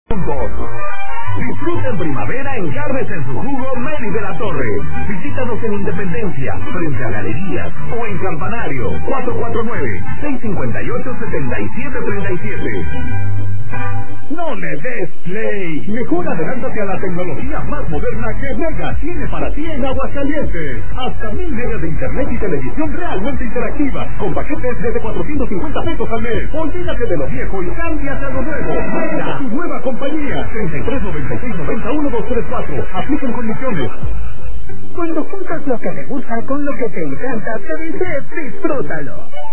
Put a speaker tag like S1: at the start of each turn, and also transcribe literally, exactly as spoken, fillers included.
S1: Disfruta en primavera en Carnes en su jugo Mary de la Torre. Visítanos en Independencia, frente a Galerías o en Campanario cuatro cuatro nueve, seis cinco ocho, siete siete tres siete. No le des play. Mejor adelántate a la tecnología más moderna que Mega tiene para ti en Aguascalientes. Hasta mil megas de internet y televisión realmente interactiva, con paquetes desde cuatrocientos cincuenta pesos al mes. Olvídate de lo viejo y cámbiate a lo nuevo. Mega, tu nueva compañía. treinta y tres, noventa y seis, noventa y uno, doscientos treinta y cuatro. Aplican condiciones.
S2: Cuando juntas lo que te gusta con lo que te encanta, te dice disfrútalo.